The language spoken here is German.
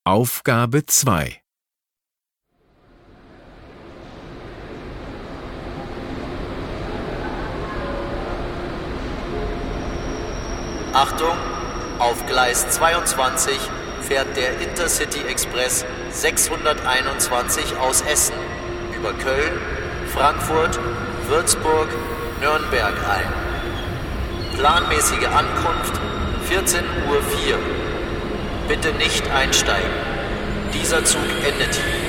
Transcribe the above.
Aufgabe 2. Achtung, auf Gleis 22 fährt der Intercity Express 621 aus Essen über Köln, Frankfurt, Würzburg, Nürnberg ein. Planmäßige Ankunft 14:04 Uhr. Bitte nicht einsteigen. Dieser Zug endet hier.